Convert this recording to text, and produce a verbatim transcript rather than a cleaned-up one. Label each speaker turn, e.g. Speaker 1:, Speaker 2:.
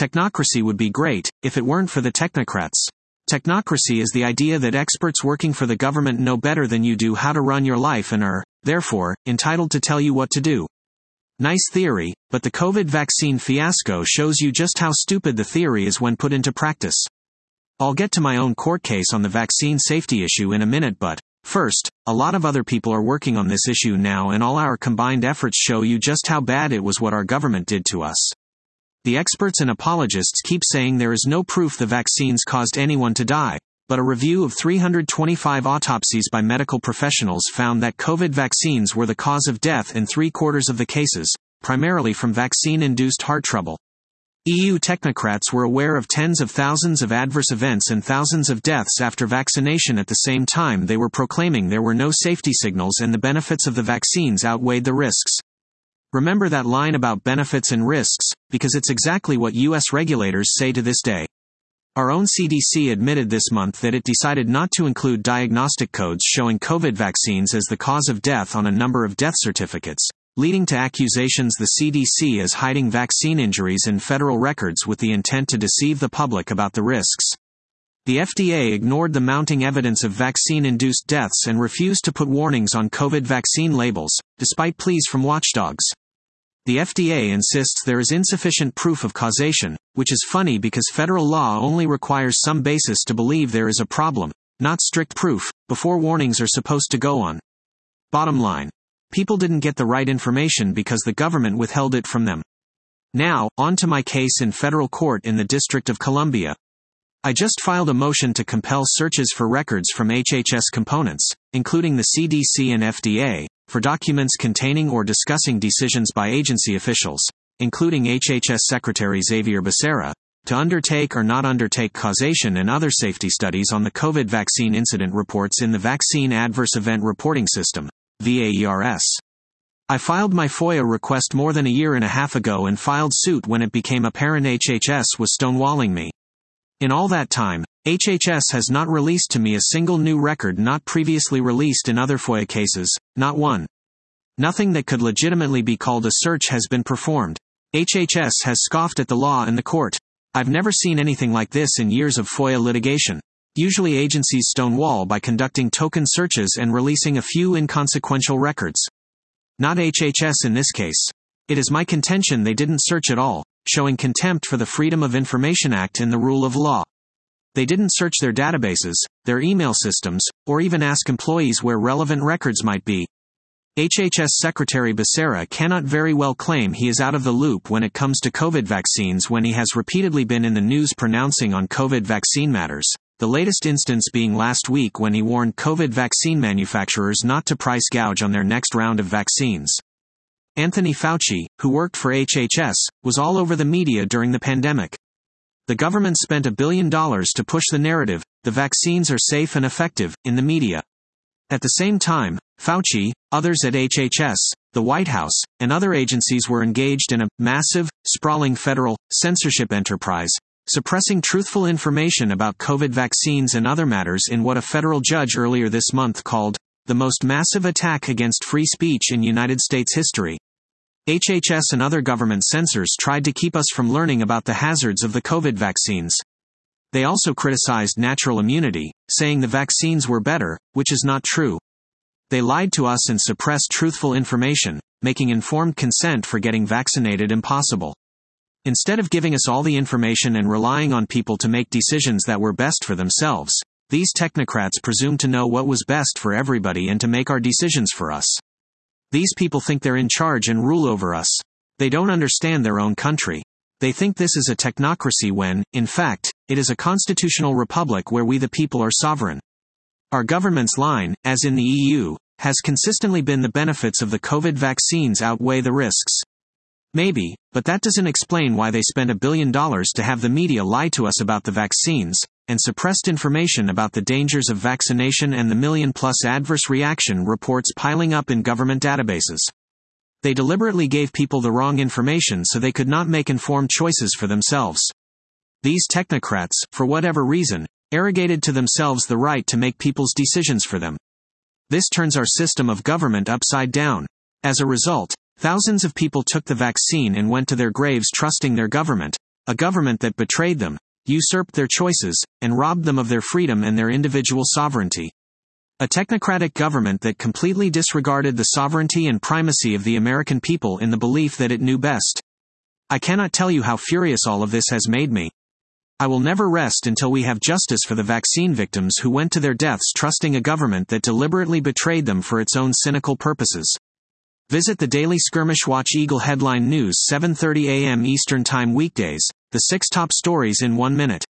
Speaker 1: Technocracy would be great, if it weren't for the technocrats. Technocracy is the idea that experts working for the government know better than you do how to run your life and are, therefore, entitled to tell you what to do. Nice theory, but the COVID vaccine fiasco shows you just how stupid the theory is when put into practice. I'll get to my own court case on the vaccine safety issue in a minute, but first, a lot of other people are working on this issue now, and all our combined efforts show you just how bad it was what our government did to us. The experts and apologists keep saying there is no proof the vaccines caused anyone to die, but a review of three hundred twenty-five autopsies by medical professionals found that COVID vaccines were the cause of death in three-quarters of the cases, primarily from vaccine-induced heart trouble. E U technocrats were aware of tens of thousands of adverse events and thousands of deaths after vaccination. At the same time, they were proclaiming there were no safety signals and the benefits of the vaccines outweighed the risks. Remember that line about benefits and risks, because it's exactly what U S regulators say to this day. Our own C D C admitted this month that it decided not to include diagnostic codes showing COVID vaccines as the cause of death on a number of death certificates, leading to accusations the C D C is hiding vaccine injuries in federal records with the intent to deceive the public about the risks. The F D A ignored the mounting evidence of vaccine-induced deaths and refused to put warnings on COVID vaccine labels, despite pleas from watchdogs. The F D A insists there is insufficient proof of causation, which is funny because federal law only requires some basis to believe there is a problem, not strict proof, before warnings are supposed to go on. Bottom line. People didn't get the right information because the government withheld it from them. Now, on to my case in federal court in the District of Columbia. I just filed a motion to compel searches for records from H H S components, including the C D C and F D A, for documents containing or discussing decisions by agency officials, including H H S Secretary Xavier Becerra, to undertake or not undertake causation and other safety studies on the COVID vaccine incident reports in the Vaccine Adverse Event Reporting System, V A E R S. I filed my FOIA request more than a year and a half ago and filed suit when it became apparent H H S was stonewalling me. In all that time, H H S has not released to me a single new record not previously released in other FOIA cases, not one. Nothing that could legitimately be called a search has been performed. H H S has scoffed at the law and the court. I've never seen anything like this in years of FOIA litigation. Usually agencies stonewall by conducting token searches and releasing a few inconsequential records. Not H H S in this case. It is my contention they didn't search at all, showing contempt for the Freedom of Information Act and the rule of law. They didn't search their databases, their email systems, or even ask employees where relevant records might be. H H S Secretary Becerra cannot very well claim he is out of the loop when it comes to COVID vaccines when he has repeatedly been in the news pronouncing on COVID vaccine matters, the latest instance being last week when he warned COVID vaccine manufacturers not to price gouge on their next round of vaccines. Anthony Fauci, who worked for H H S, was all over the media during the pandemic. The government spent a billion dollars to push the narrative, the vaccines are safe and effective, in the media. At the same time, Fauci, others at H H S, the White House, and other agencies were engaged in a massive, sprawling federal censorship enterprise, suppressing truthful information about COVID vaccines and other matters in what a federal judge earlier this month called the most massive attack against free speech in United States history. H H S and other government censors tried to keep us from learning about the hazards of the COVID vaccines. They also criticized natural immunity, saying the vaccines were better, which is not true. They lied to us and suppressed truthful information, making informed consent for getting vaccinated impossible. Instead of giving us all the information and relying on people to make decisions that were best for themselves, these technocrats presumed to know what was best for everybody and to make our decisions for us. These people think they're in charge and rule over us. They don't understand their own country. They think this is a technocracy when, in fact, it is a constitutional republic where we the people are sovereign. Our government's line, as in the E U, has consistently been the benefits of the COVID vaccines outweigh the risks. Maybe, but that doesn't explain why they spent a billion dollars to have the media lie to us about the vaccines, and suppressed information about the dangers of vaccination and the million-plus adverse reaction reports piling up in government databases. They deliberately gave people the wrong information so they could not make informed choices for themselves. These technocrats, for whatever reason, arrogated to themselves the right to make people's decisions for them. This turns our system of government upside down. As a result, thousands of people took the vaccine and went to their graves trusting their government, A government that betrayed them, usurped their choices, and robbed them of their freedom and their individual sovereignty. A technocratic government that completely disregarded the sovereignty and primacy of the American people in the belief that it knew best. I cannot tell you how furious all of this has made me. I will never rest until we have justice for the vaccine victims who went to their deaths trusting a government that deliberately betrayed them for its own cynical purposes. Visit the Daily Skirmish. Watch Eagle Headline News, seven thirty a m Eastern Time weekdays, the six top stories in one minute.